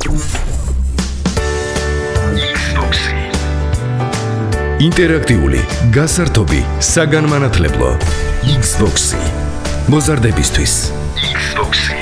ინტერაქტიული, გასართობი, საგანმანათლებლო Xbox-ი. მოზარდებისთვის Xbox-ი.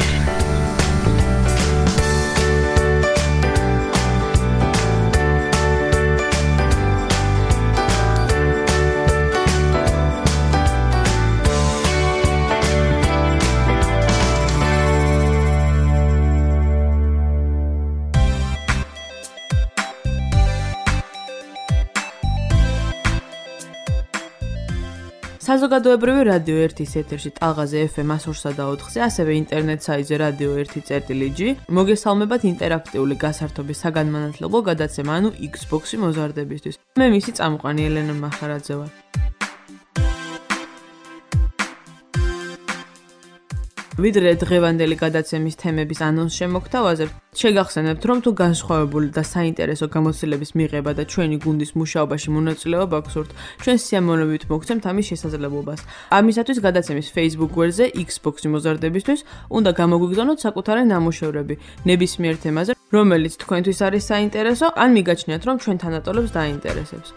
საზოგადოებრივი რადიო 1-ის ეთერში ტალღაზე FM 104.4-ზე, ასევე ინტერნეტ საიტზე რადიო 1.g. მოგესალმებათ ინტერაქტიული გასართობის საგანმანათლებლო გადაცემა, ანუ Xbox-ი მოზარდებისთვის. მე მისი წამყვანი ელენა მახარაძე ვარ. ვიდრე დღევანდელი გადაცემის თემების ანონს შემოგთავაზებთ, შეგახსენებთ, რომ თუ განსხვავებული და საინტერესო გამოცდილების მიღება და ჩვენი გუნდის მუშაობაში მონაწილეობა გსურთ, ჩვენ სიამოვნებით მოგცემთ ამის შესაძლებლობას. ამისათვის გადაცემის Facebook გვერდზე Xbox-ი მოზარდებისთვის უნდა გამოგვიგზავნოთ საკუთარი ნამუშევრები ნებისმიერ თემაზე, რომელიც თქვენთვის არის საინტერესო, ან მიგაჩნიათ, რომ ჩვენ თანატოლებს დაინტერესებს.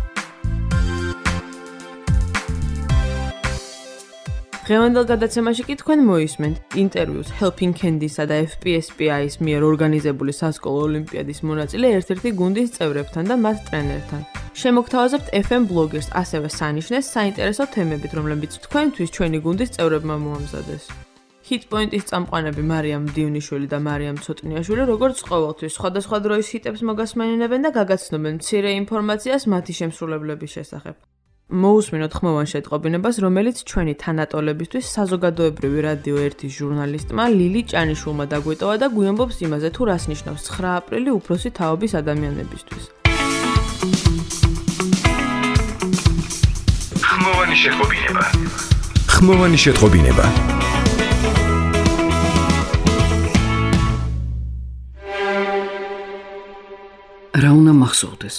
დღევანდელ გადაცემაში კი თქვენ მოისმენთ ინტერვიუს Helping Candy-სა და FPSPI-ის მიერ ორგანიზებული სასკოლო ოლიმპიადის მონაწილე ერთ-ერთი გუნდის წევრებთან და მათ ტრენერთან. შემოგთავაზებთ FM ბლოგერს, ასევე სანიშნეს საინტერესო თემებით, რომლებიც თქვენთვის ჩვენი გუნდის წევრებმა მოამზადეს. Hitpoint-ის წამყვანები მარიამ დიუნიშვილი და მარიამ ცოტნიაშვილი, როგორც ყოველთვის, სხვადასხვა დროის ჰიტებს მოგასმენინებენ და გაგაცნობენ მცირე ინფორმაციას მათი შემსრულებლების შესახებ. მოусმინოთ ხმოვან შეტყობინებას, რომელიც ჩვენი თანატოლებისთვის საზოგადოებრივი რადიო 1-ის ჟურნალისტმა ლილი ჭანიშვილმა დაგვეტოვა და გვიამბობს იმაზე, თუ რას ნიშნავს 9 აპრილი უფროსი თაობის ადამიანებისთვის. ხმოვანი შეტყობინება. ხმოვანი შეტყობინება. რა უნდა მახსოვდეს?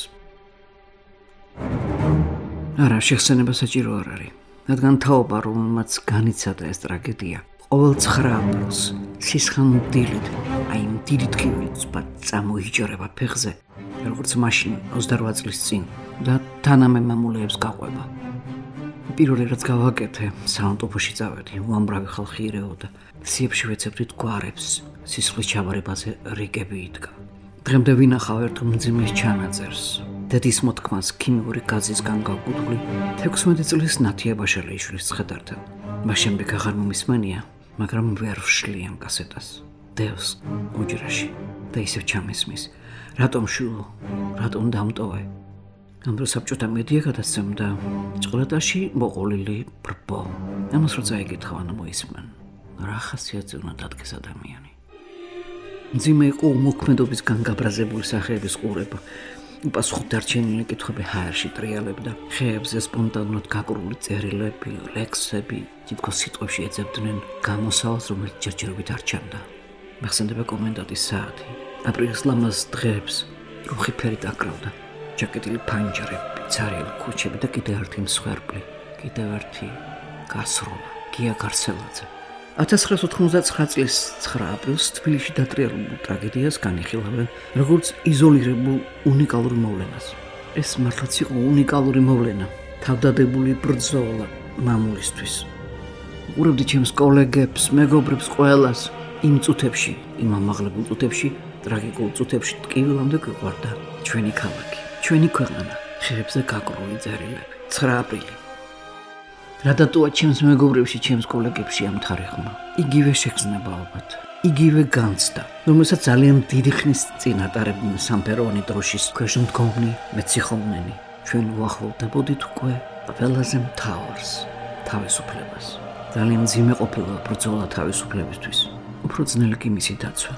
არა, შეხსენება საჭირო არ არის. რადგან თაობა, რომელმაც განიცადა ეს ტრაგედია, ყოველ 9 აპრილს სისხლით დილით, აი იმ დიდი ტკივილი ცბად წამოიჯერება ფეხზე, როგორც მაშინ 28 წლის წინ და თანამე მამულეებს გაყვება. პირველი რაც გავაკეთე, საავტობუსში წავედი, უამრავი ხალხი ირეოდა. სიებში ვეცებდით გვარებს, სისხლის ჩავარებაზე რიგები იდგა. დღემდე ვინახავ ერთ მძიმეს ჩანაწერს. დედის მოთქმას ქიმიური გაზისგან გაგუდგული 16 წლის ნათია ბაშალეიშვილის ცხედართან. მას შემდეგ აღარ მომისმენია, მაგრამ ვერ ვშლი ამ კასეტას. დევს უჯრაში და ისევ ჩამესმის. რატომ შულო? რატომ დამტოვე? ამ დროს საბჭოთა მედია გადასცემდა ჭყლეტაში მოყოლილი ბრბო. ამას რო წაიკითხავ, მოისმენ. რა ხასიათზე უნდა დადგეს ადამიანი? მძიმე იყო უმოქმედობისგან გაბრაზებული სახეების ყურება. პასუხი დარჩენილი კითხვები ჰაერში ტრიალებდა. ხეებზე სპონტანურად გაკრული წერილები, ლექსები, თითქოს სიტყვებში ეძებდნენ გამოსავალს, რომელიც ჯერჯერობით არ ჩანდა. მახსენდება კომენდანტის საათი. აპრილის ლამაზ დღეებს რუხი ფერით აკრავდა. ჯაკეტილი ფანჯრები, ცარიელი ქუჩები და კიდევ ერთი მსხვერპლი, კიდევ ერთი გასროლა. გია გარსელაძე 1999 წლის 9 აპრილს თბილისში დატრიალებულ ტრაგედიას განიხილავენ როგორც იზოლირებულ უნიკალურ მოვლენას. ეს მართლაც იყო უნიკალური მოვლენა, თავდადებული ბრძოლა მამულისთვის. უყურებდი ჩემს კოლეგებს, მეგობრებს ყველას იმ წუთებში, იმ ამაღლებულ წუთებში, ტრაგიკულ წუთებში ტკივილამდე გვიყვარდა ჩვენი ქალაქი, ჩვენი ქვეყანა, ხეებზე გაკრული წერილები. 9 აპრილი რა დატოვა ჩემს მეგობრებში, ჩემს კოლეგებში ამ თარიღმა. იგივე შეგრძნება ალბათ. იგივე განცდა, რომელსაც ძალიან დიდი ხნის წინ ატარებდნენ სამფეროვანი დროშის ქვეშ მდგომნი მეციხოვნენი. ჩვენ უახლოვდებოდით უკვე ყველაზე მთავარს, თავისუფლებას. ძალიან მძიმე ყოფილა ბრძოლა თავისუფლებისთვის. უფრო ძნელი კი მისი დაცვა.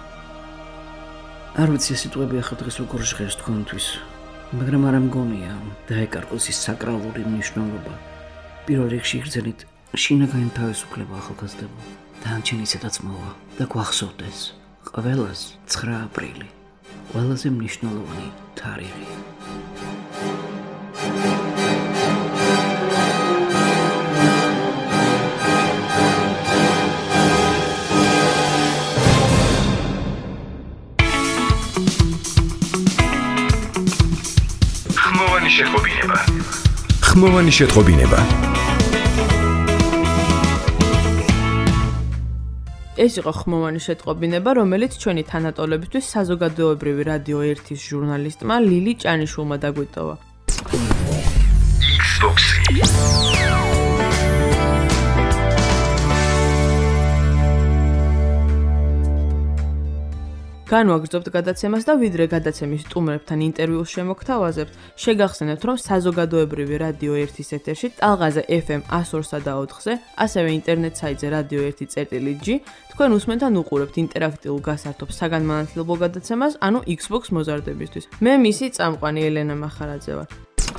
არ ვიცი ეს სიტყვები ახლა დღეს როგორ ჟღერს თქვენთვის, მაგრამ არ მგონია დაეკარგოს ის საკრალური მნიშვნელობა. პირველ რიგში იგრძელით შინაგანი თავისუფლება ახალგაზრდებო. დანარჩენი ისედაც მოვა და გვახსოვდეს ყველას 9 აპრილი, ყველაზე მნიშვნელოვანი თარიღი. ხმოვანი შეტყობინება. ეს იყო ხმოვანი შეტყობინება, რომელიც ჩვენი თანატოლებისთვის საზოგადოებრივი რადიო 1-ის ჟურნალისტმა ლილი ჭანიშვილმა დაგვიტოვა. განვაგრძობთ გადაცემას და ვიდრე გადაცემის სტუმრებთან ინტერვიუს შემოგთავაზებთ, შეგახსენებთ, რომ საზოგადოებრივი რადიო 1-ის ეთერში ტალღაზე FM 102-სა და 4-ზე, ასევე ინტერნეტ საიტზე radio 1.g, თქვენ უსმენთ ან უყურებთ ინტერაქტიულ გასართობ საგანმანათლებლო გადაცემას, ანუ Xbox მოზარდებისთვის. მე მისი წამყვანი ელენა მახარაძე ვარ.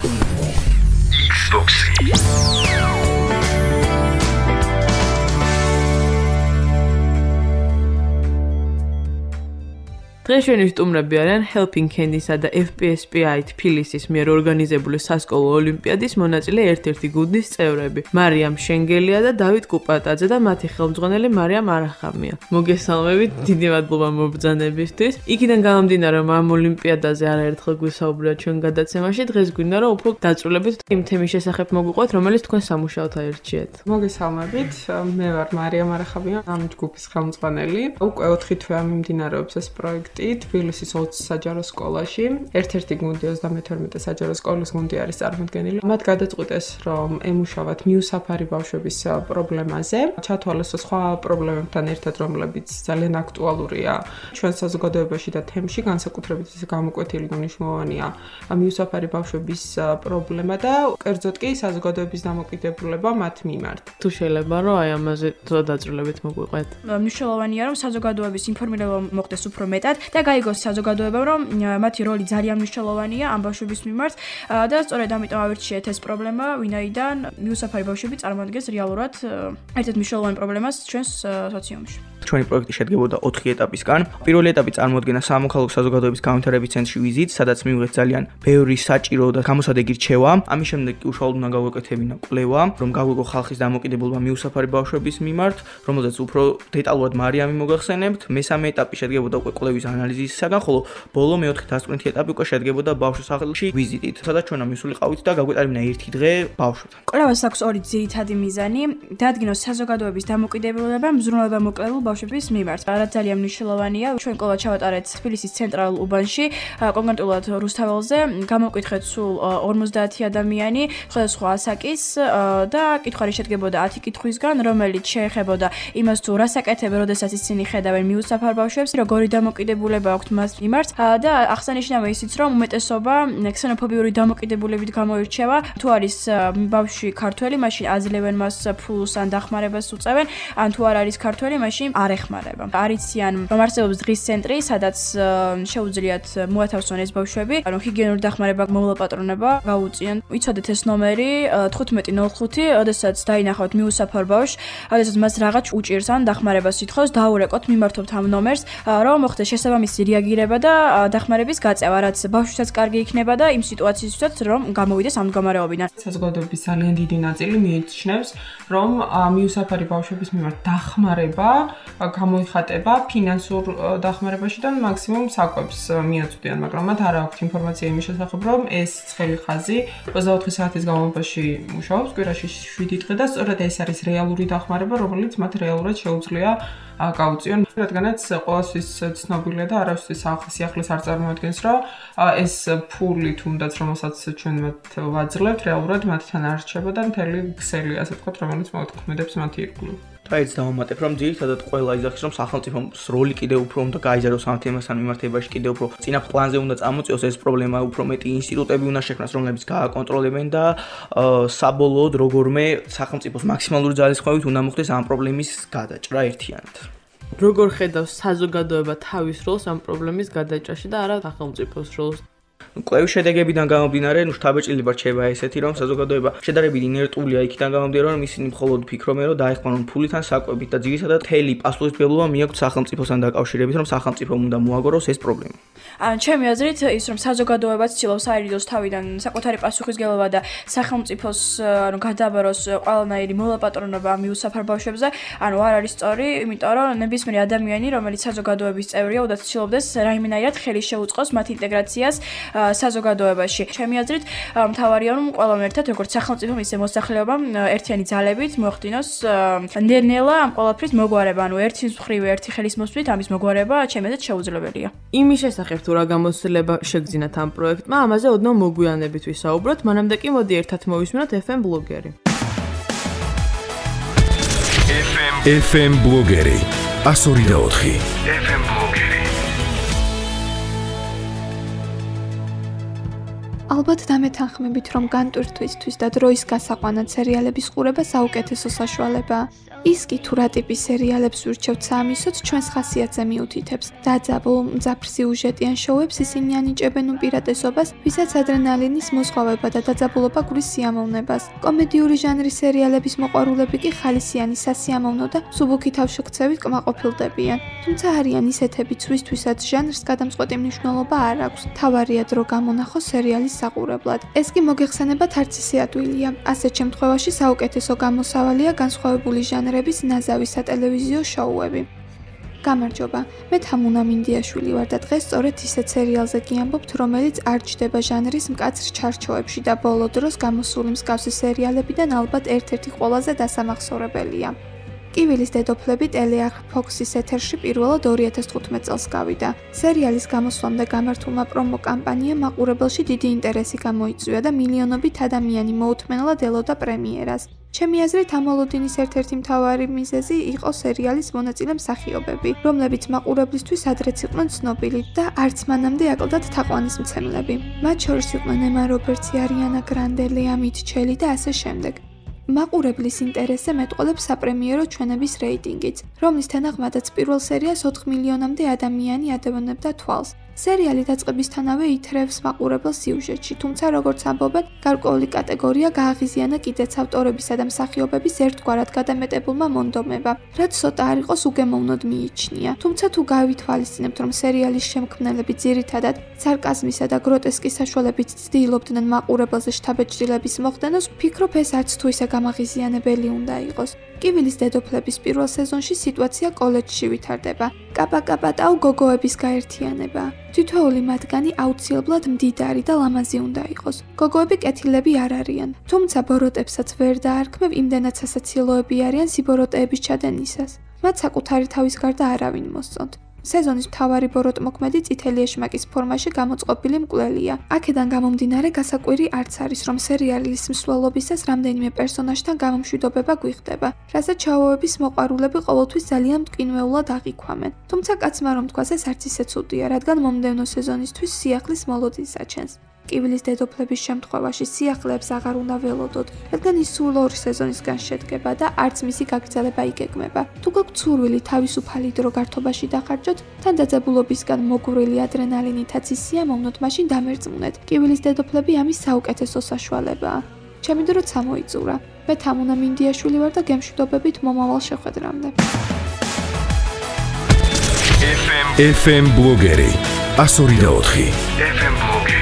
დღეშვენი სტუმრები არიან Helping Hands-ისა და FPSPI თბილისის მიერ ორგანიზებული სასკოლო ოლიმპიადის მონაწილე ერთ-ერთი გუნდის წევრები. მარიამ შენგელია და დავით კუპატაძე და მათი ხელმძღვანელი მარიამ არახამია. მოგესალმებით, დიდი მადლობა მობრძანებისთვის. იქიდან გამომდინარე, რომ ამ ოლიმპიადაზე არაერთხელ გვისაუბრეთ ჩვენ გადაცემაში, დღეს გვინდა რომ უფრო დაწვრილებით იმ თემის შესახებ მოგვიყვეთ, რომელიც თქვენ სამუშაოდ აერჩიეთ. მოგესალმებით, მე ვარ მარიამ არახამია, ამ ჯგუფის ხელმძღვანელი. უკვე 4 თვეა მიმდინარეობს ეს პროექტი. თბილისის 20 საჯარო სკოლაში. ერთ-ერთი გუნდი 32 საჯარო სკოლის გუნდი არის წარმოდგენილი. მათ გადაწყვიტეს, რომ ემუშავათ მიუსაფარი ბავშვების პრობლემაზე, ჩათვალეს სხვა პრობლემებთან ერთად, რომლებიც ძალიან აქტუალურია ჩვენ საზოგადოებაში და თემში, განსაკუთრებით ის გამოკვეთილი და მნიშვნელოვანია მიუსაფარი ბავშვების პრობლემა და კერძოდ კი საზოგადოების დამოკიდებულება მათ მიმართ. თუ შეიძლება რომ აი ამაზე დაწვრილებით მოგვიყვეთ. მნიშვნელოვანია რომ საზოგადოების ინფორმირება მოხდეს უფრო მეტად და გაიგოს საზოგადოებამ, რომ მათი როლი ძალიან მნიშვნელოვანია ამ ბავშვების მიმართ და სწორედ ამიტომ ავირჩიეთ ეს პრობლემა, ვინაიდან მიუსაფარი ბავშვები წარმოადგენს რეალურად ერთ-ერთ მნიშვნელოვან პრობლემას ჩვენს სოციუმში. ჩვენი პროექტი შედგებოდა 4 ეტაპისგან. პირველი ეტაპი წარმოადგენდა სამოქალაქო საზოგადოების განვითარების ცენტრში ვიზიტს, სადაც მივიღეთ ძალიან ბევრი საჭირო და გამოსადეგი რჩევა. ამის შემდეგ კი უშუალოდ უნდა გავაკეთებინა კვლევა, რომ გავიგო ხალხის დამოკიდებულება მიუსაფარი ბავშვების მიმართ, რომელზეც უფრო დეტალურად მარიამი მოგახსენებთ. მესამე ეტაპი შედგებოდა უკვე კვლევის ანალიზისისაგან, ხოლო ბოლო მეოთხე დასკვნითი ეტაპი უკვე შედგებოდა ბავშვის სახელში ვიზიტით, სადაც ჩვენ მისულიყავით და გაგვეტარებინა 1 დღე ბავშვთან. კვლევას აქვს 2 ძირითადი მიზანი: დაადგინოს საზოგადოების დამოკიდებულება მზრუნველობა მოკლებულ ბავშვების მიმართ. რაც ძალიან მნიშვნელოვანია, ჩვენ კვლევა ჩავატარეთ თბილისის ცენტრალურ უბანში, კონკრეტულად რუსთაველზე, გამოვკითხეთ სულ 50 ადამიანი, სხვადასხვა ასაკის და კითხვარი შედგებოდა 10 კითხვისგან, რომელიც შეეხებოდა იმას, თუ რას აკეთებენ, როდესაც ისინი ხედავენ მიუსაფარ ბავშვებს, როგორი დამოკიდებულება აქვთ მას მიმართ და აღსანიშნავია ისიც, რომ უმეტესობა ქსენოფობიური დამოკიდებულებით გამოირჩევა. თუ არის ბავშვი ქართველი, მაშინ აძლევენ მას ფულს ან დახმარებას უწევენ, ან თუ არ არის ქართველი, მაშინ არ ეხმარება. არიციან რომ არსებობს დღის ცენტრი, სადაც შეუძლიათ მოათავსონ ეს ბავშვები, რომ ჰიგიენური დახმარება, მოვლაპატრონება გაუწიონ. იცოდეთ ეს ნომერი 1505, როდესაც დაინახავთ მიუსაფარ ბავშვს, როდესაც მას რაღაც უჭირს ან დახმარებას ითხოვს, დაურეკოთ, მიმართოთ ამ ნომერს, რომ მოხდეს შესაბამისი რეაგირება და დახმარების გაწევა, რაც ბავშვსაც კარგი იქნება და იმ სიტუაციისთვისაც რომ გამოვიდეს ამ მდგომარეობიდან. საზოგადოების ძალიან დიდი ნაწილი მიიჩნევს, რომ მიუსაფარი ბავშვების მიმართ დახმარება გამოიხატება ფინანსურ დახმარებაშიდან მაქსიმუმ საკვებს მიაწვდიან, მაგრამ მათ არ აქვთ ინფორმაცია იმის შესახებ, რომ ეს ცხელი ხაზი 24 საათის განმავლობაში მუშაობს, კვირაში 7 დღე და სწორედ ეს არის რეალური დახმარება, რომელიც მათ რეალურად შეუძლია გაუწიონ, რადგანაც ყოველთვის ცნობილია და არავისთვის სიახლეს არ წარმოადგენს, რომ ეს ფული თუნდაც რომელსაც ჩვენ მათ ვაძლევთ, რეალურად მათთან არ რჩება და მთელი ქსელი, ასე ვთქვათ, რომელიც მოქმედებს მათი ირგვლივ. დაიც დავამატებ, რომ ძირითადად ყველა იძახის, რომ სახელმწიფოს როლი კიდევ უფრო უნდა გაიზარდოს ამ თემასთან მიმართებაში, კიდევ უფრო წინა პლანზე უნდა წამოწიოს ეს პრობლემა, უფრო მეტი ინსტიტუტები უნდა შექმნას, რომლებიც გააკონტროლებენ და საბოლოოდ როგორმე სახელმწიფოს მაქსიმალური ძალისხმევით უნდა მოხდეს ამ პრობლემის გადაჭრა ერთიანად. როგორ ხედავს საზოგადოება თავის როლს ამ პრობლემის გადაჭრაში და არა სახელმწიფოს როლს? კვლევის შედეგებიდან გამომდინარე, შთაბეჭდილება რჩება ესეთი, რომ საზოგადოება შედარებით ინერტულია იქიდან გამომდინარე, რომ ისინი მხოლოდ ფიქრობენ, რომ დაეხმარონ ფულით ან საკვებით და ძირითადად მთელი პასუხისმგებლობა მიაქვთ სახელმწიფოსთან დაკავშირებით, რომ სახელმწიფომ უნდა მოაგოროს ეს პრობლემა. ჩემი აზრით ის რომ საზოგადოებაც ცდილობს აირიდოს თავიდან საკუთარი პასუხისგებლობა და სახელმწიფოს გადაბაროს ყველანაირი მოლაპატრონობა მიუსაფარ ბავშვებზე, არ არის სწორი, იმიტომ რომ ნებისმიერი ადამიანი, რომელიც საზოგადოების წევრია, უნდა ცდილობდეს რაიმენაირად ხელი შეუწყოს მათ ინტეგრაციას საზოგადოებაში. ჩემი აზრით, მთავარია რომ ყველამ ერთად, როგორც სახელმწიფომ, ისე მოსახლეობამ ერთიანი ძალებით მოახდინოს ნელ-ნელა ამ ყველაფრის მოგვარება, ერთის მხრივ ერთი ხელის მოსვლით ამის მოგვარება ჩემი აზრით შეუძლებელია. იმის შესახებ თუ რა გამოცდილება შეგძინათ ამ პროექტმა, ამაზე ოდნავ მოგვიანებით ვისაუბროთ, მანამდე კი მოდი ერთად მოვისმინოთ FM ბლოგერი. FM ბლოგერი 102.4 FM ბლოგერი. ალბათ დამეთანხმებით, რომ განტვირთვისთვის და დროის გასაყვანად სერიალების ყურება საუკეთესო საშუალებაა. ის კი თუ რა ტიპის სერიალებს ვირჩევთ საამისოდ, ჩვენს ხასიათზე მიუთითებს. დაძაბულ, მძაფრ სიუჟეტიან შოუებს ისინი ანიჭებენ უპირატესობას, ვისაც ადრენალინის მოზღვავება და დაძაბულობა გვრის სიამოვნებას. კომედიური ჟანრის სერიალების მოყვარულები კი ხალისიანი სასიამოვნო და მსუბუქი თავშექცევით კმაყოფილდებიან. თუმცა არიან ისეთებიც, ვისთვისაც ჟანრს გადამწყვეტი მნიშვნელობა არ აქვს. თავარია დრო გამონახოს სერიალის საყურებლად. ეს კი მოგეხსენებათ არც ისე ადვილია. ასეთ შემთხვევაში საუკეთესო გამოსავალია განსხვავებული ჟანრების ნაზავი სატელევიზიო შოუები. გამარჯობა, მე თამუნა მინდიაშვილი ვარ და დღეს სწორედ ისეთ სერიალზე გიამბობთ, რომელიც არ ჯდება ჟანრის მკაცრ ჩარჩოებში და ბოლო დროს გამოსული მსგავსი სერიალებიდან ალბათ ერთ-ერთი ყველაზე დასამახსოვრებელია. კივილის დედოფლები ტელეარხ Fox-ის ეთერში პირველად 2015 წელს გავიდა. სერიალის გამოსვლამდე გამართულმა პრომო კამპანიამ მაყურებელში დიდი ინტერესი გამოიწვია და მილიონობით ადამიანი მოუთმენლად ელოდა პრემიერას. ჩემი აზრით, ამ მოლოდინის ერთ-ერთი მთავარი მიზეზი იყო სერიალის მონაწილე მსახიობები, რომლებიც მაყურებლისთვის ადრეც იყვნენ ცნობილი და არც მანამდე აკლდათ თაყვანისმცემლები. მათ შორის იყვნენ ემა რობერტსი, არიანა გრანდე, ლეა მიჩელი და ასე შემდეგ. მაყურებლის ინტერესზე მეტყოლებს საპრემიერო ჩვენების რეიტინგიც, რომლის თანახმადაც პირველ სერიას 4 მილიონამდე ადამიანი ადევნებდა თვალს. სერიალი დაწყებისთანავე ითრევს მაყურებელს სიუჟეტში, თუმცა როგორც ამბობენ, გარკვეული კატეგორია გააღიზიანა კიდეც ავტორებისა და მსახიობების ერთგვარად გადამეტებულმა მონდომებამ, რაც ცოტა არ იყოს უგემოვნოდ მიიჩნია. თუმცა თუ გავითვალისწინებთ, რომ სერიალის შემქმნელები ძირითადად სარკაზმისა და გროტესკის საშუალებით ცდილობდნენ მაყურებელზე შთაბეჭდილების მოხდენას, ვფიქრობ, ეს არც თუ ისე გამაღიზიანებელი უნდა იყოს. კივილის დედოფლების პირველ სეზონში სიტუაცია კოლეჯში ვითარდება. კაპაკაპატაუ გოგოების გაერთიანება. თითოეული მათგანი აუცილებლად მდიდარი და ლამაზი უნდა იყოს. გოგოები კეთილები არ არიან, თუმცა ბოროტებსაც ვერ დაარქმევ იმდენად სასაცილოები არიან სიბოროტეების ჩადენისას. მათ საკუთარი თავის გარდა არავინ მოსწონთ. სეზონის მთავარი ბოროტმოქმედი წითელი ეშმაკის ფორმაში გამოწყობილი მკვლელია. აქედან გამომდინარე გასაკვირი არც არის, რომ სერიალის მსვლელობისას რამდენიმე პერსონაჟთან გამომშვიდობება გვიხდება, რასაც ჩაოვების მოყვარულები ყოველთვის ძალიან მტკინვეულად აღიქვამენ. თუმცა კაცმა რომ თქვას, ეს არც ისე ცუდია, რადგან მომდევნო სეზონისთვის სიახლის მოლოდინს აჩენს. კივილის დედოფლების შემთხვევაში სიახლეებს აღარ უნდა ველოდოთ, რადგან ის სულ 2 სეზონისგან შედგება და არც მისი გაგრძელება იგეგმება. თუ გაქვთ სურვილი თავისუფალი დრო გართობაში დახარჯოთ, თან დაძაბულობისგან მოგვრილი ადრენალინითაც ისიამოვნოთ, მაშინ დამერწმუნეთ. კივილის დედოფლები ამის საუკეთესო საშუალებაა. ჩემი დრო წამოიწურა. მე თამუნა მინდიაშვილი ვარ და გემშვიდობებით მომავალ შეხვედრამდე. FM ბლოგერი 102.4 FM ბლოგერი.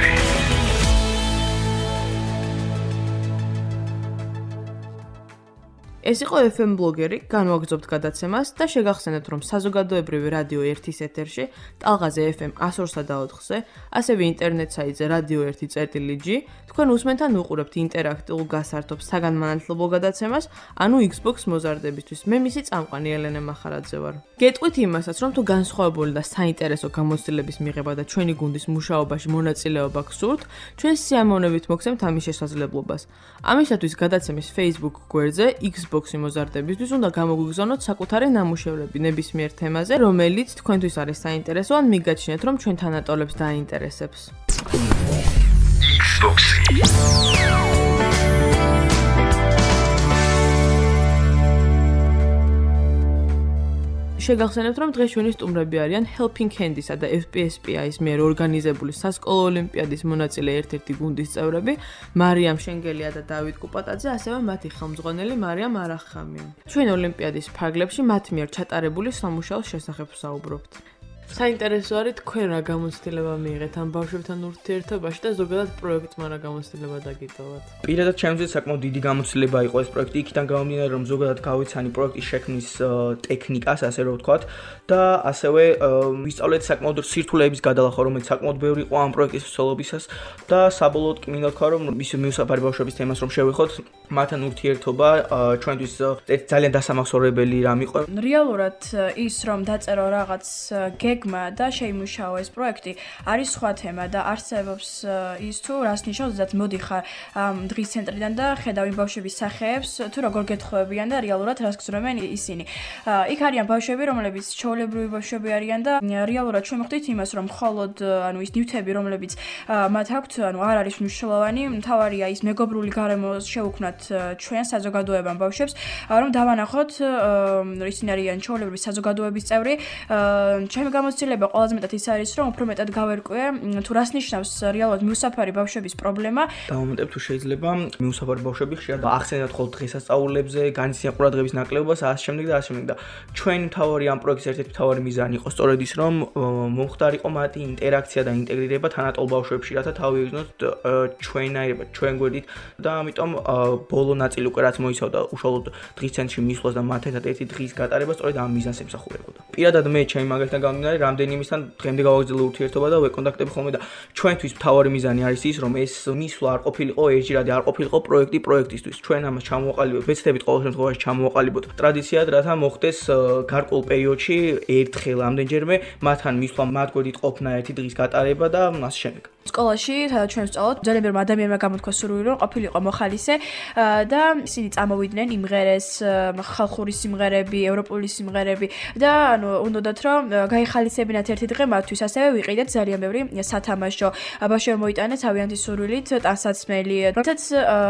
ეს იყო FM ბლოგერი, განვაგრძობთ გადაცემას და შეგახსენებთ, რომ საზოგადოებრივი რადიო 1-ის ეთერში, ტალღაზე FM 102.4-ზე, ასევე ინტერნეტ საიტზე radio1.gi, თქვენ უსმენთ ან უყურებთ ინტერაქტიულ გასართობ საგანმანათლებლო გადაცემას, ანუ Xbox მოზარდებისთვის. მე მისი წამყვანი ელენე მახარაძე ვარ. გეტყვით იმასაც, რომ თუ განსხვავებული და საინტერესო გამოცდილების მიღება და ჩვენი გუნდის მუშაობაში მონაწილეობა გსურთ, ჩვენ სიამოვნებით მოგცემთ ამის შესაძლებლობას. ამისათვის გადაცემის Facebook გვერდზე Xbox-ი მოზარდებისთვის უნდა გამოგვიგზავნოთ საკუთარი ნამუშევრები ნებისმიერ თემაზე, რომელიც თქვენთვის არის საინტერესო ან მიგაჩნიათ, რომ ჩვენ თანატოლებს დაინტერესებს. Xbox-ი. შეგახსენებთ, რომ დღეს ჩვენი სტუმრები არიან Helping Hands-ისა და FPSPI-ის მიერ ორგანიზებული სასკოლო ოლიმპიადის მონაწილე ერთ-ერთი გუნდის წევრები, მარიამ შენგელია და დავით კუპატაძე, ასევე მათი ხელმძღვანელი მარიამ არახამია. ჩვენ ოლიმპიადის ფარგლებში მათ მიერ ჩატარებული სამუშაოს შესახებ ვსაუბრობთ. საინტერესო არის თქვენ რა გამოცდილება მიიღეთ ამ ბავშვებთან ურთიერთობაში და ზოგადად პროექტმა რა გამოცდილება დაგიტოვათ. პირადად ჩემთვის საკმაოდ დიდი გამოცდილება იყო ეს პროექტი, იქიდან გამომდინარე რომ ზოგადად გავიცანი პროექტის შექმნის ტექნიკას, ასე რომ ვთქვათ, და ასევე ვისწავლეთ საკმაოდ სირთულეების გადალახვა, რომელიც საკმაოდ ბევრი იყო ამ პროექტის მსვლელობისას და საბოლოოდ კი მინდა თქვა რომ ის მიუსაფარი ბავშვების თემას რომ შევეხოთ, მათთან ურთიერთობა ჩვენთვის ძალიან დასამახსოვრებელი რამ იყო. რეალურად ის რომ დაწერო რაღაც გეგმა და შეიმუშაო ეს პროექტი არის სხვა თემა და არსებობს ის თუ რას ნიშნავს ზოგადად მოდიხარ დღის ცენტრიდან და ხედავ იმ ბავშვების სახეებს თუ როგორ გეთხოვებიან და რეალურად რას გძნობენ ისინი. იქ არიან ბავშვები, რომლებიც ჩვეულებრივი ბავშვები არიან და რეალურად ჩვენ ვხვდით იმას, რომ მხოლოდ ის ნივთები, რომლებიც მათ აქვთ, არ არის მნიშვნელოვანი, მთავარია ის მეგობრული გარემო შევუქმნათ ჩვენ საზოგადოებამ ბავშვებს, რომ დავანახოთ ისინი არიან ჩვეულებრივი საზოგადოების წევრი. ჩემი გამოცდილება ყველაზე მეტად ის არის, რომ უფრო მეტად გავერკვე თუ რას ნიშნავს რეალურად მიუსაფარი ბავშვების პრობლემა. დავამატებ თუ შეიძლება, მიუსაფარი ბავშვები ხშირად ახსენებთ ხოლმე დღესასწაულებზე, განიცდიან ყურადღების ნაკლებობას, ასე შემდეგ და ასე შემდეგ და ჩვენ მთავარი ამ პროექტის ერთ-ერთი მთავარი მიზანი იყო სწორედ ის, რომ მომხდარიყო მათი ინტერაქცია და ინტეგრირება თანატოლ ბავშვებში, რათა თავი იგრძნოთ ჩვენაირება, ჩვენ გვერდით და ამიტომ ბოლო ნაწილი უკვე რაც მოიცავდა უშუალოდ დღის ცენტრში მისვლას და მათ ერთად ერთი დღის გატარება სწორედ ამ მიზანს ემსახურებოდა. პირადად მე ჩემი მაგალითთან გამომდინარე, რამდენიმისთან დღემდე გავაგრძელე ურთიერთობა და ვეკონტაქტები ხოლმე და ჩვენთვის მთავარი მიზანი არის ის, რომ ეს მისვლა არ ყოფილიყო ერთჯერადი, არ ყოფილიყო პროექტი პროექტისთვის. ჩვენ ამას ჩამოვაყალიბებთ, ვეცდებით ყოველ შემთხვევაში ჩამოვაყალიბოთ ტრადიციად, რათა მოხდეს გარკვეულ პერიოდში ერთხელ ამდენჯერმე მათთან მისვლა, მათ გვერდით ყოფნა ერთი დღის გატარება და ასე შემდეგ. სკოლაში ჩვენ ვსწავლოთ ძალიან ბევრი ადამიანმა გამოთქვა სურვილი რომ ყოფილიყო მოხალისე და ისინი წამოვიდნენ იმღერეს ხალხური სიმღერები, ევროპული სიმღერები და უნდათ რომ გაიხალისებინათ ერთი დღე მათთვის ასევე ვიყიდეთ ძალიან ბევრი სათამაშო. ბავშვები მოიტანეთ თავიანთი სურვილით ტანსაცმელი, როდესაც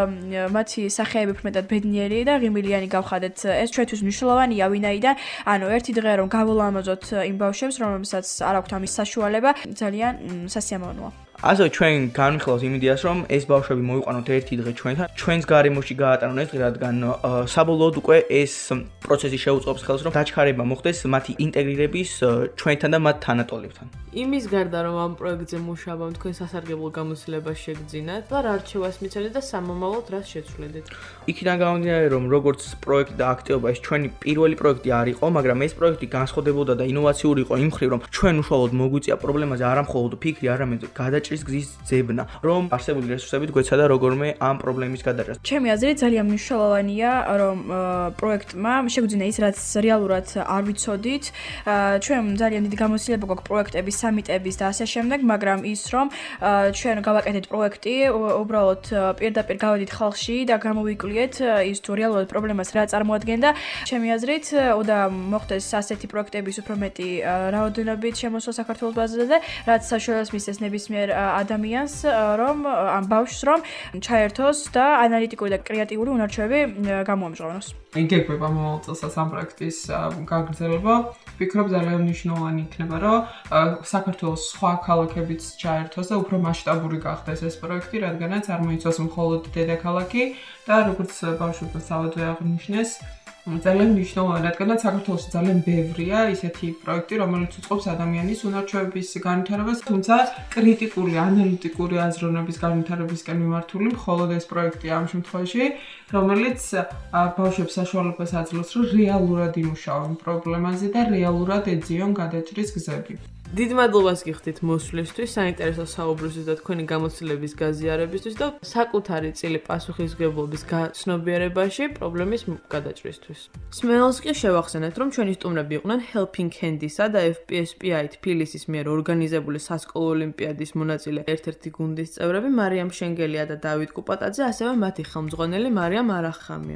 მათი სახეები უფრო მეტად ბედნიერი და ღიმილიანი გავხადეთ. ეს ჩვენთვის მნიშვნელოვანია, ვინაიდან ერთი დღე რომ გავულამაზოთ იმ ბავშვებს, რომელსაც არ აქვთ ამის საშუალება, ძალიან სასიამოვნოა. ასე ჩვენ განვიხილავთ იმ იდეას, რომ ეს ბავშვები მოიყვანოთ ერთი დღე ჩვენთან, ჩვენს გარემოში გაატარონ ეს დღე, რადგან საბოლოოდ უკვე ეს პროცესი შეუწყობს ხელს, რომ დაჩქარება მოხდეს მათი ინტეგრირების ჩვენთან და მათ თანატოლებთან. იმის გარდა რომ ამ პროექტზე მუშაობთ, თქვენ სასარგებლო გამოცდილებას შეგძინათ და რა რჩევას მიცემთ და სამომავლოდ რას შეცვლედით? იქიდან გამომდინარე, რომ როგორც პროექტი და აქტივობა ეს ჩვენი პირველი პროექტი არ იყო, მაგრამ ეს პროექტი განსხვავდებოდა და ინოვაციური იყო იმ მხრივ, რომ ჩვენ უშუალოდ მოგვიწია პრობლემაზე არა მხოლოდ ფიქრი, არამედ გადაჭრის გზის ძებნა, რომ არსებული რესურსებით გვეცადა როგორმე ამ პრობლემის გადაჭრას. ჩემი აზრით ძალიან მნიშვნელოვანია, რომ პროექტმა შეგვძინა ის, რაც რეალურად არ ვიცოდით. ჩვენ ძალიან დიდი გამოცდილება გვაქვს პროექტების სამიტების და ასე შემდეგ, მაგრამ ის რომ ჩვენ გავაკეთეთ პროექტი, უბრალოდ პირდაპირ გავედით ხალხში და გამოვიკვლიეთ ის თუ რეალურად პრობლემას რა წარმოადგენდა. ჩემი აზრით, უნდა მოხდეს ასეთი პროექტების უფრო მეტი რაოდენობით შემოსვლა საქართველოს ბაზაზე, რაც საშუალებას მისცეს ნებისმიერ ადამიანს, რომ ამ ბავშვს რომ ჩაერთოს და ანალიტიკური და კრეატიული უნარჩვევები გამოამჟღავნოს. იგეგმება მომავალ წელსაც ამ პროექტის გაგრძელება. ვფიქრობ ძალიან მნიშვნელოვანი იქნება, რომ საქართველოს სხვა ქალაქებიც ჩაერთოს და უფრო მასშტაბური გახდეს ეს პროექტი, რადგანაც არ მოიცავს მხოლოდ დედაქალაქი და როგორც ბავშვებმა სავადვე აღნიშნეს, ძალიან მნიშვნელოვანია, რადგანაც საქართველოში ძალიან ბევრია ისეთი პროექტი, რომელიც უწყობს ადამიანის უნარჩვევების განვითარებას, თუმცა კრიტიკული, ანალიტიკური აზროვნების განვითარებისკენ მიმართული მხოლოდ ეს პროექტია ამ შემთხვევაში, რომელიც ბავშვებს საშუალებას აძლევს, რომ რეალურად იმუშაონ პრობლემაზე და რეალურად ეძიონ გადაჭრის გზები. დიდ მადლობას გიხდით მოსვლისთვის, საინტერესო საუბრისთვის და თქვენი გამოცდილების გაზიარებისთვის და საკუთარი წილი პასუხისმგებლობის გაცნობიერებაში პრობლემის გადაჭრისთვის. სმელს კი შევახსენეთ, რომ ჩვენი სტუმრები იყვნენ Helping Hands-ისა და FPSPI თბილისის მიერ ორგანიზებული სასკოლო ოლიმპიადის მონაწილე ერთ-ერთი გუნდის წევრები მარიამ შენგელია და დავით კუპატაძე, ასევე მათი ხელმძღვანელი მარიამ არახამია.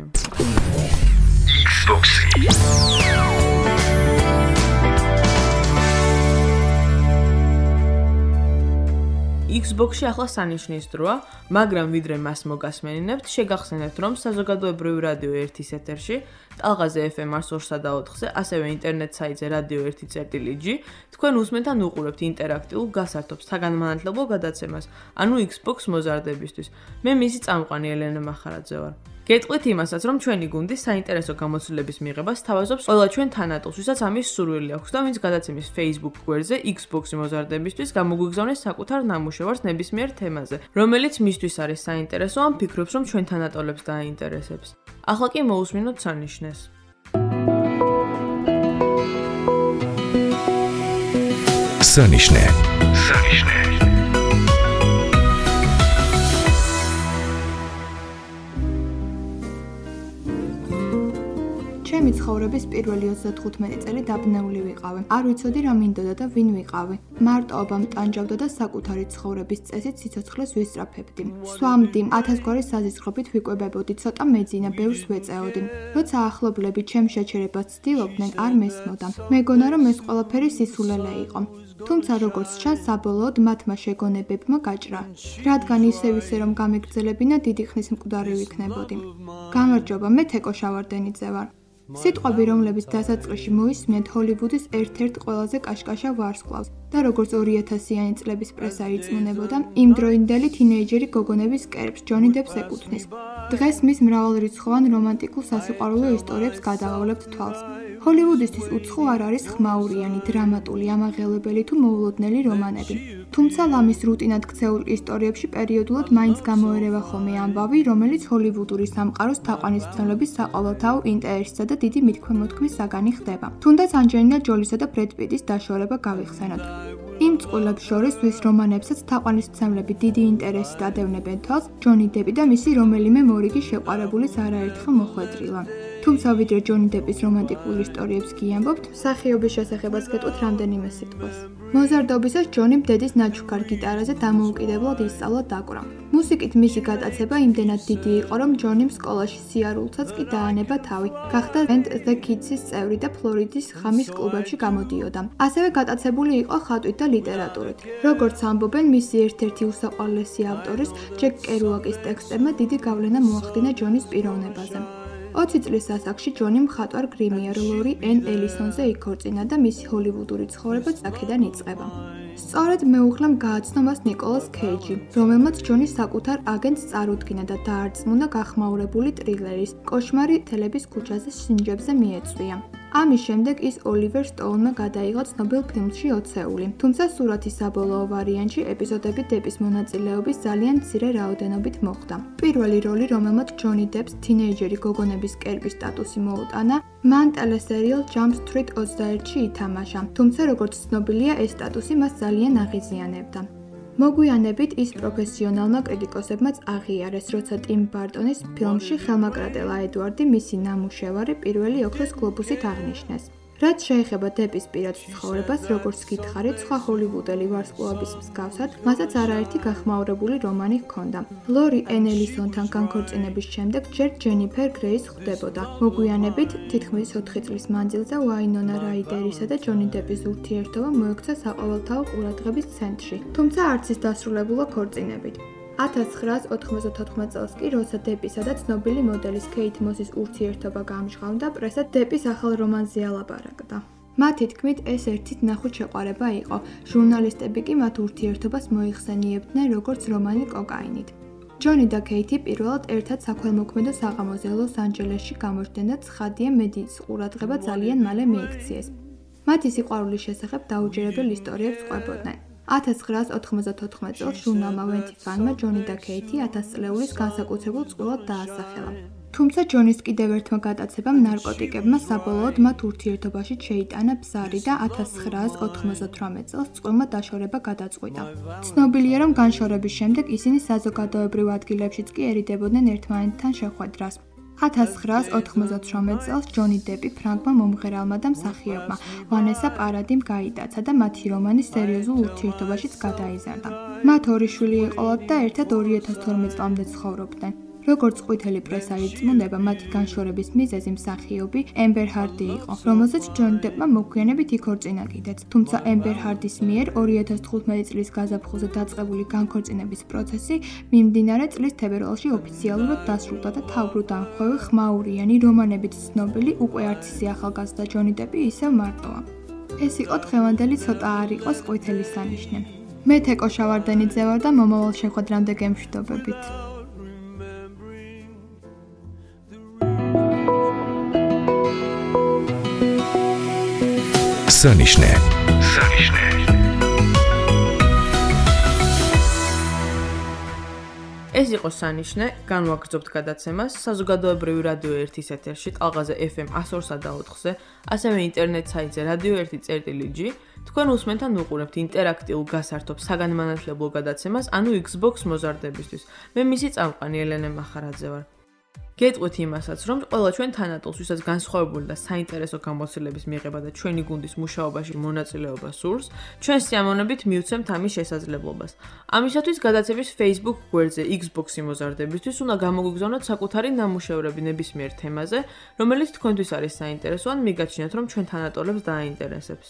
Xbox-ში ახლა სანიშნის დროა, მაგრამ ვიდრე მას მოგასმენინებთ, შეგახსენებთ, რომ საზოგადოებრივი რადიო 1-ის ეთერში ტალღაზე FM 102.4-ზე, ასევე ინტერნეტ საიტზე radio1.gi. თქვენ უსმენთ ან უყურებთ ინტერაქტიულ გასართობს საგანმანათლებლო გადაცემას, ანუ Xbox მოზარდებისთვის. მე მისი წამყვანი ელენა მახარაძე ვარ. გეტყვით იმასაც, რომ ჩვენი გუნდი საინტერესო გამოცდილების მიღებას თავაზობს ყველა ჩვენ თანატოლს, ვისაც ამის სურვილი აქვს და ვინც გადაცემის Facebook გვერდზე Xbox-ი მოზარდებისთვის გამოგვიგზავნეს საკუთარ ნამუშევარს ნებისმიერ თემაზე, რომელიც მისთვის არის საინტერესო, ან ფიქრობს, რომ ჩვენ თანატოლებს დააინტერესებს. ახლა კი მოусმინოთ სანიშნეს. სანიშნე. ჩემი ცხოვრების პირველი 35 წელი დაბნეული ვიყავი. არ ვიცოდი რა მინდოდა და ვინ ვიყავი. მარტოობა მტანჯავდა და საკუთარი ცხოვრების წესით სიცოცხლეს ვისწრაფებდი. სვამდი, 1000 გვარი საზისხრობით ვიკვებებოდი, ცოტა მეძინა, ბევრს ვეწეოდი. როცა ახლობლები ჩემ შეჩერებას ცდილობდნენ, არ მესმოდა. მეგონა რომ ეს ყველაფერი სისულელე იყო. თუმცა როგორც ჩანს, საბოლოოდ მათმა შეგონებებმა გაჭრა. რადგან ისე რომ გამეგრძელებინა, დიდი ხნის მკვდარი ვიქნებოდი. გამარჯობა, მე თეკო შავარდენიძე ვარ. სიტყვები, რომლებიც დასაწყისში მოისმენთ ჰოლივუდის ერთ-ერთ ყველაზე კაშკაშა ვარსკვლავს და როგორც 2000-იანი წლების პრესა იწმუნებოდა, იმდროინდელი თინეიჯერი გოგონების კერებს ჯონი დეპს ეკუთვნის. დღეს მის მრავალრიცხოვან რომანტიკულ სასიყვარულო ისტორიებს გადავავლებთ თვალს. ჰოლივუდისთვის უცხო არ არის ხმაურიანი, დრამატული, ამაღელებელი თუ მოულოდნელი რომანები. თუმცა ლამის რუტინად ქცეულ ისტორიებში პერიოდულად მაინც გამოერევა ხოლმე ამბავი, რომელიც ჰოლივუდური სამყაროს თაყვანისმცემლების საყოველთაო ინტერესსა და დიდი მithქვენ-მოთქმის საგანი ხდება. თუნდაც ანჯელინა ჯოლისა და ბრედ პიტის დაშორება გავიხსენოთ. იმ წყვილებს შორის, ვის რომანებსაც თაყვანისმცემლები დიდი ინტერესით ადევნებენ თვალს, ჯონი დეპი და მისი რომელიმე მორიგი შეყვარებულის არაერთხელ მოხვედრილა. თუმცა ვიდრე ჯონი დეპის რომანტიკულ ისტორიებს გიამბობთ, მსახიობის შესახებაც გეტყვით რამდენიმე სიტყვას. მოზარდობისას ჯონიმ დედის ნაჩუქარ გიტარაზე დამოუკიდებლად ისწავლა დაკვრა. მუსიკით მისი გატაცება იმდენად დიდი იყო, რომ ჯონიმ სკოლაში სიარულთაც კი დაანება თავი. გახდა Band the Kids-ის წევრი და ფლორიდის ხამის კლუბებში გამოდიოდა. ასევე გატაცებული იყო ხატვით და ლიტერატურით. როგორც ამბობენ, მისი ერთ-ერთი უსაყვარლესი ავტორის, ჯეკ კერუაკის ტექსტებმა დიდი გავლენა მოახდინა ჯონის პიროვნებაზე. 20 წლის ასაკში ჯონი მხატვარ გრიმიერ ლორი ენ ელისონზე იქორწინა და მისი ჰოლივუდური ცხოვრებაც აქედან იწყება. სწორედ მეუღლემ გააცნო მას ნიკოლას ქეიჯი, რომელმაც ჯონი საკუთარ აგენტს წარუდგინა და დაარწმუნა გახმაურებული ტრილერის კოშმარი თელების ქუჩაზე სინჯებზე მიეწვია. ამის შემდეგ ის ოლივერ სტოუნმა გადაიღო ცნობილ ფილმში ოცეული, თუმცა სურათის საბოლოო ვარიანტში ეპიზოდები დეპის მონაწილეობის ძალიან მცირე რაოდენობით მოხდა. პირველი როლი, რომელმაც ჯონი დეპს თინეიჯერი გოგონების კერპის სტატუსი მოუტანა, მან ტელესერიალ Jump Street 21-ში ითამაშა, თუმცა როგორც ცნობილია, ეს სტატუსი მას ძალიან აღიზიანებდა. მოგვიანებით ის პროფესიონალმა კრიტიკოსებმაც აღიარეს, როცა ტიმ ბარტონის ფილმში ხელმაკრატელა ედვარდი მისი ნამუშევარი პირველი ოქროს გლობუსით აღნიშნეს. რაც შეეხება დეპის პირად ცხოვრებას, როგორც გითხარით, სხვა ჰოლივუდელი ვარსკვლავების მსგავსად, მასაც არაერთი გახმაურებული რომანი ჰქონდა. ლორი ენ ელისონთან განქორწინების შემდეგ ჯერ ჯენიფერ გრეის ხვდებოდა. მოგვიანებით, თითქმის 4 წლის მანძილზე ვაინონა რაიდერისა და ჯონი დეპის ურთიერთობა მოექცა საყოველთაო ყურადღების ცენტრში, თუმცა არც ის დასრულებულა ქორწინებით. 1994 წელს კი, როცა დეპისა და ცნობილი მოდელის კეით მოსის ურთიერთობა გამჟღავნდა, პრესა დეპის ახალ რომანზე ალაპარაკდა. მათი თქმით, ეს ერთით ნახუთ შეყვარება იყო. ჟურნალისტები კი მათ ურთიერთობას მოიხსენიებდნენ როგორც რომანი კოკაინით. ჯონი და კეითი პირველად ერთად საქველმოქმედო საღამოზე ლოს-ანჯელესში გამოჩნდნენ და ცხადია მედიის ყურადღება ძალიან მალე მიექციეს. მათი სიყვარულის შესახებ დაუჯერებელ ისტორიებს ყვებოდნენ. 1994 წელს ჟურნალმა ვენთიფანმა ჯონი და კეითი 1000 წლეულის განსაკუთრებულ წყვილად დაასახელა. თუმცა ჯონის კიდევ ერთმა გატაცებამ ნარკოტიკებმა საბოლოოდ მათ ურთიერთობაში შეიტანა ბზარი და 1998 წელს წყვილმა დაშორება გადაწყვიტა. ცნობილია, რომ განშორების შემდეგ ისინი საზოგადოებრივ ადგილებშიც კი ერიდებოდნენ ერთმანეთთან შეხვედრას. 1998 წელს ჯონი დეპი ფრანგმა მომღერალმა და მსახიობმა ვანესა პარადიმ გაიტაცა და მათი რომანი სერიოზულ ურთიერთობაშიც გადაიზარდა. მათ ორი შვილი იყოლათ და ერთად 2012 წლამდე ცხოვრობდნენ. როგორც ყვითელი პრესა იწმუნდება, მათი განშორების მიზეზი მსახიობი ემბერ ჰარდი იყო, რომელზეც ჯონი დებმა მოგვიანებით იქორწინა კიდეც. თუმცა ემბერ ჰარდის მიერ 2015 წლის გაზაფხულზე დაწყებული განქორწინების პროცესი მიმდინარე წლის თებერვალში ოფიციალურად დასრულდა და თავბრუ დამხვევი ხმაურიანი რომანებით ცნობილი უკვე არც ისე ახალგაზრდა ჯონი დები ისევ მარტოა. ეს იყო დღევანდელი ცოტა არ იყოს ყვითელი სანიშნე. მე თეკო შავარდენიძე ვარ და მომავალ შეხვედრამდე გემშვიდობებით. Сонечне. ეს იყო სანიშნე, განვაგრძობთ გადაცემას საზოგადოებრივი რადიო 1-ის ეთერში, ტალღაზე FM 102-სა და 4-ზე, ასევე ინტერნეტ საიტზე radio1.gr. თქვენ უსმენთ ან უყურებთ ინტერაქტიულ გასართობ საგანმანათლებლო გადაცემას, ანუ Xbox მოზარდებისთვის. მე მისი წამყვანი ელენე მახარაძე ვარ. გეტყვით იმასაც, რომ ყველა ჩვენ თანატოლს, ვისაც განსხვავებული და საინტერესო გამოცდილების მიღება და ჩვენი გუნდის მუშაობაში მონაწილეობა სურს, ჩვენ სიამოვნებით მივცემთ ამის შესაძლებლობას. ამისათვის გადაცემის Facebook გვერდზე Xbox-ი მოზარდებისთვის უნდა გამოგვიგზავნოთ საკუთარი ნამუშევრები ნებისმიერ თემაზე, რომელიც თქვენთვის არის საინტერესო ან მიგაჩნიათ, რომ ჩვენ თანატოლებს დააინტერესებს.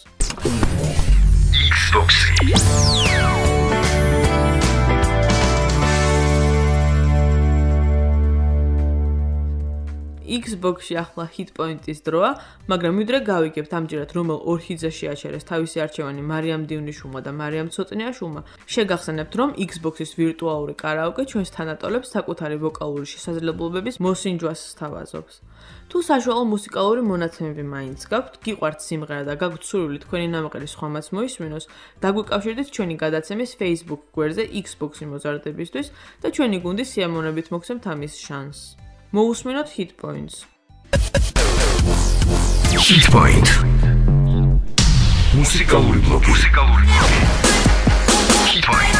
Xbox-ში ახლა hit point-ის დროა, მაგრამ მივიდრე გავიგებთ ამჯერად რომელ ორ ჰიტზე შეაჩერეს თავისი არჩევანი მარიამ დინიშულმა და მარიამ ცოტნიაშულმა. შეგახსენებთ, რომ Xbox-ის ვირტუალური კარაოკე ჩვენს თანატოლებს საკუთარი ვოკალური შესაძლებლობების მოსინჯვას სთავაზობს. თუ საშუალო მუსიკალური მონაცემები მაინც გაქვთ, გიყვართ სიმღერა და გაქვთ სურვილი თქვენი ნამყარი სხვამაც მოისმინოს, დაგვიკავშირდით ჩვენი გადაცემის Facebook გვერდზე Xbox-ი მოზარდებისთვის და ჩვენი გუნდის სიამოვნებით მოგცემთ ამის შანსს. მოусმინოთ hit points. Hit point. Მუსიკალური ბლოკი. Hit point.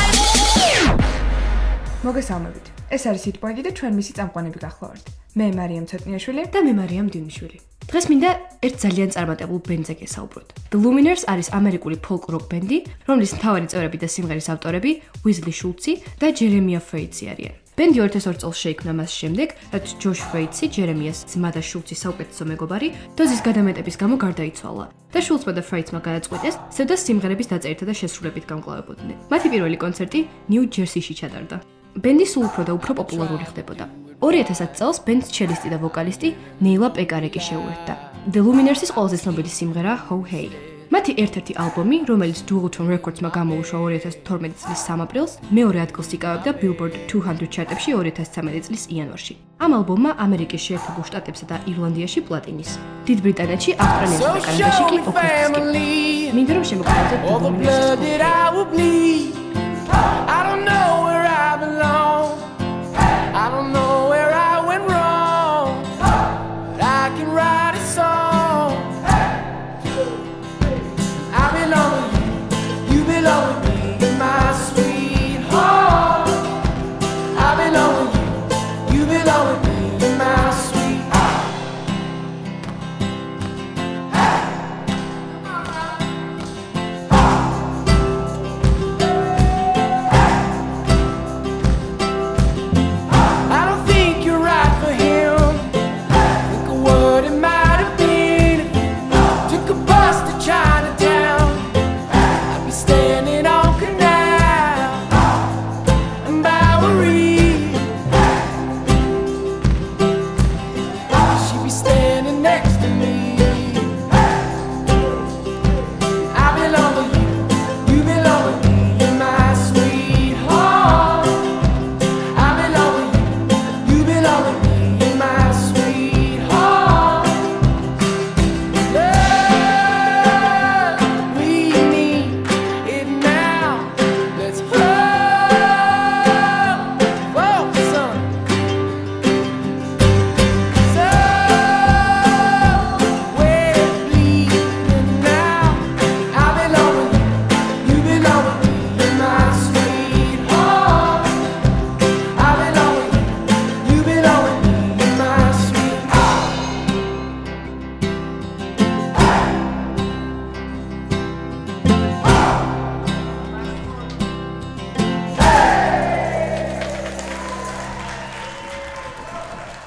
მოგესალმებით. ეს არის hit point და ჩვენ მისი წამყვანები გახლავართ. მე მარიამ ცოტნიაშვილი და მე მარიამ დინიშვილი. დღეს მინდა ერთ ძალიან წარმატებულ ბენდზე გესაუბროთ. The Lumineers არის ამერიკული folk rock ბენდი, რომლის მთავარი წევრები და სიმღერის ავტორები Wesley Schultz და Jeremiah Feitz არიან. ბენდი 2002 წელს შეიქმნა მას შემდეგ, რაც Josh Feitz, Jeremiah's ძმა და Schultz-ის საუკეთესო მეგობარი, დოზის გადამეტების გამო გარდაიცვალა და Schultz-მა და Feitz-მა გადაწყვიტეს, სევდას სიმღერების დაწერა და შესრულებით გამკლავებოდნენ. მათი პირველი კონცერტი New Jersey-ში ჩატარდა. ბენდი სულ უფრო და უფრო პოპულარული ხდებოდა. 2010 წელს ბენდს ჩელისტი და ვოკალისტი ნეილა პეკარეკი შეუერთდა. The Lumineers-ის ყველაზე ცნობილი სიმღერა Ho Hey. მათი ერთ-ერთი ალბომი, რომელიც Dualtone Records-მა გამოუშვა 2012 წლის 3 აპრილს, მეორე ადგილს იკავებდა Billboard 200 ჩარტებში 2013 წლის იანვარში. ამ ალბომმა ამერიკის შეერთებულ შტატებსა და ირლანდიაში პლატინის, დიდ ბრიტანეთში, ავსტრალიასა და კანადაში კი ოქროს. მინდა რომ შემოგთავაზოთ The Lumineers-ის. I don't know where I belong. I don't know where I went wrong. But I can write a song. I belong with you. You belong with me. You're my sweetheart. I belong with you. You belong with me. You're my sweetheart.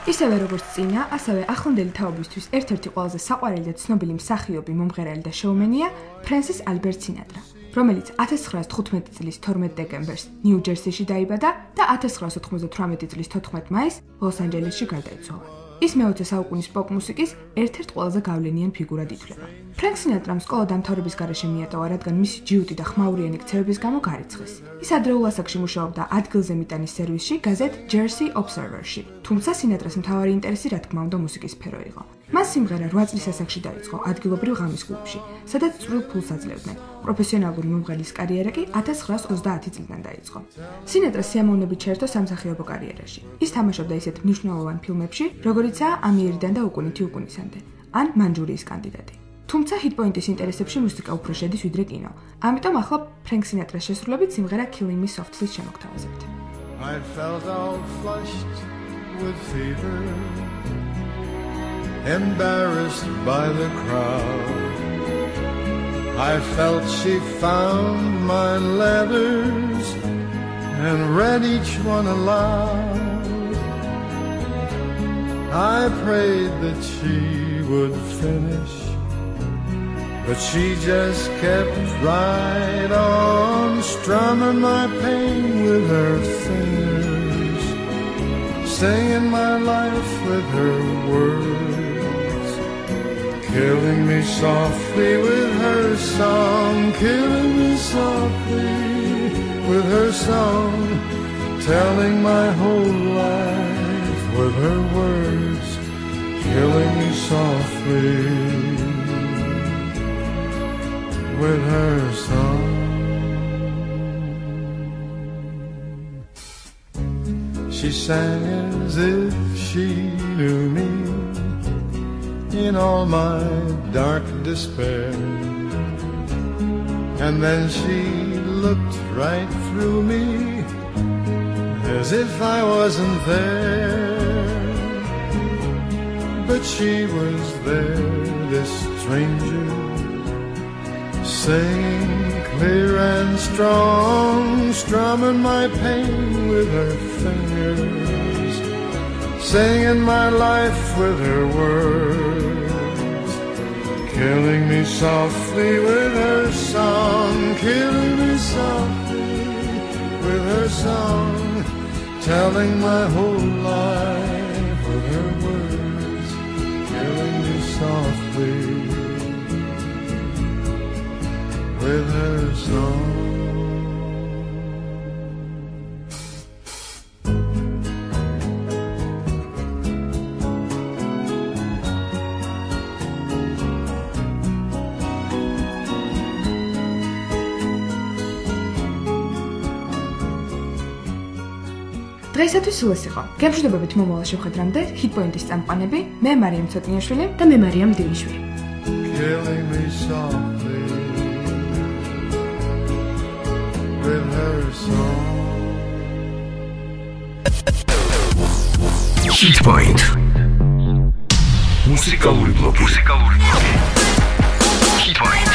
ისევე როგორც წინა, ასევე ახლანდელი თაობისთვის ერთ-ერთი ყველაზე საყვარელი და ცნობილი მსახიობი, მომღერალი და შოუმენია ფრენსის ალბერტ სინატრა, რომელიც 1915 წლის 12 დეკემბერს ნიუ-ჯერსიში დაიბადა და 1998 წლის 14 მაისს ლოს-ანჯელესში გარდაიცვალა. ის მე-20 საუკუნის პოპ მუსიკის ერთ-ერთ ყველაზე გავლენიან ფიგურად ითვლება. ფრენკ სინატრამ სკოლა დამთავრების გარეშე მიატოვა, რადგან მისი ჯიუტი და ხმაურიანი ქცევების გამო გარიცხეს. ის ადრეულ ასაკში მუშაობდა ადგილზე მიტანის სერვისში, გაზეთ Jersey Observer-ში. თუმცა სინატრას მთავარი ინტერესი, რა თქმა უნდა, მუსიკის სფერო იყო. მას სიმღერა 8 წლის ასაკში დაიწყო ადგილობრივ ღამის კლუბში, სადაც წვრილ ფულს აძლევდნენ. პროფესიონალური მომღერლის კარიერა კი 1930 წლიდან დაიწყო. სინატრა სიამოვნებით ჩაერთო სამსახიობო კარიერაში. ის თამაშობდა ისეთ მნიშვნელოვან ფილმებში, როგორიცაა ამიერიდან და უკუნითი უკუნისამდე, ან მანჯურიის კანდიდატი. თუმცა ჰიტპოინტის ინტერესებში მუსიკა უფრო შედის ვიდრე კინო. ამიტომ ახლა ფრენკ სინატრას შესრულებით სიმღერა Killing Me Softly შემოგთავაზებთ. I felt all flushed with fever, embarrassed by the crowd. I felt she found my letters and read each one aloud. I prayed that she would finish, but she just kept right on, strumming my pain with her fingers, singing my life with her words, killing me softly with her song, killing me softly with her song, telling my whole life with her words, killing me softly with her song. She sang as if she knew me in all my dark despair, and then she looked right through me as if I wasn't there. But she was there, this stranger, singing clear and strong, strumming my pain with her fingers, singing my life with her words, killing me softly with her song, killing me softly with her song, telling my whole life with her words, killing me softly with her song. დღეისათვის სულ ეს იყო. გემშვიდობებით მომავალ შეხვედრამდე, ჰიტპოინტის წამყვანები, მე მარიამ ცოტნიაშვილი და მე მარიამ დილიშვილი. Killing me softly with her song. Hit Point. Музыкальный блок. Hit Point.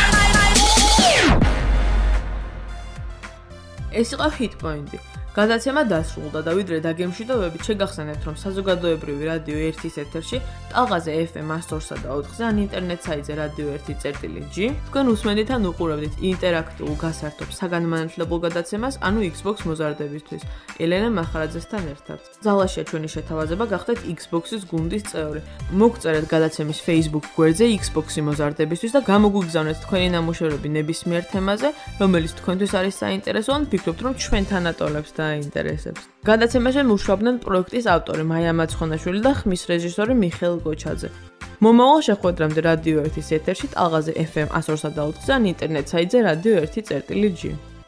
ეს იყო Hit Point. გადაცემა დასრულდა და ვიდრე დაგემშვიდობებით შეგახსენებთ, რომ საზოგადოებრივი რადიო 1-ის ეთერში ტალღაზე FM 102-სა და 4-ზე ან ინტერნეტ საიტზე radio 1.g თქვენ უსმენთ ან უყურებთ ინტერაქტიულ გასართობ საგანმანათლებელ გადაცემას, ანუ Xbox მოზარდებისთვის, ელენა მახარაძესთან ერთად. ზალაშია ჩვენი შეთავაზება გახდეთ Xbox-ის გუნდის წევრი. მოგწერეთ გადაცემის Facebook გვერდზე Xbox-ი მოზარდებისთვის და გამოგვიგზავნეთ თქვენი ნამუშევრები ნებისმიერ თემაზე, რომელიც თქვენთვის არის საინტერესო, ან ფიქრობთ, რომ ჩვენთან ატოლებს დაინტერესებს. გადაცემაში მუშაობდნენ პროექტის ავტორი მაია მაცხონაშვილი და ხმის რეჟისორი მიხეილ გოჩაძე. მომავალ შეხვედრამდე რადიო 1-ის ეთერში ტალღაზე FM 102-სა და 4-ზე ან ინტერნეტ საიტზე radio 1.g.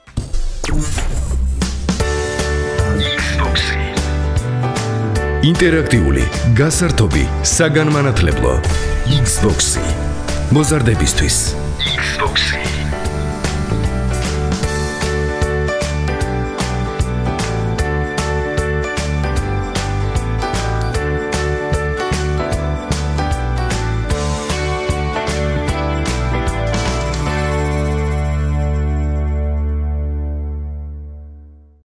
ინტერაქტიული, გასართობი, საგანმანათლებლო Xbox-ი. მოზარდებისთვის Xbox-ი.